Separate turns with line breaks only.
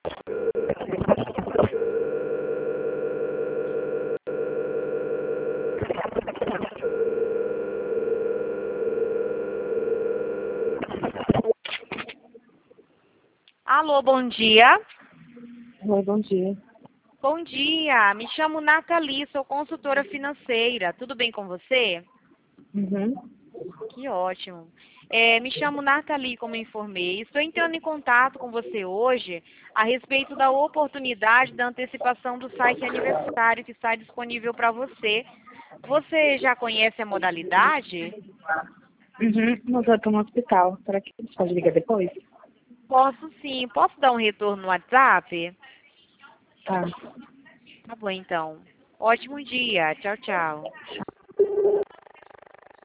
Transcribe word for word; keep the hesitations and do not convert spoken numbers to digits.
Alô, bom dia.
Oi, bom dia.
Bom dia, me chamo Nathalie, sou consultora financeira. Tudo bem com você?
Uhum.
Que ótimo. É, me chamo Nathalie, como informei. Estou entrando em contato com você hoje a respeito da oportunidade da antecipação do site aniversário que está disponível para você. Você já conhece a modalidade?
Uhum. Mas eu estou no hospital. Será que você pode ligar depois?
Posso sim. Posso dar um retorno no WhatsApp?
Tá.
Tá bom, então. Ótimo dia. Tchau, tchau.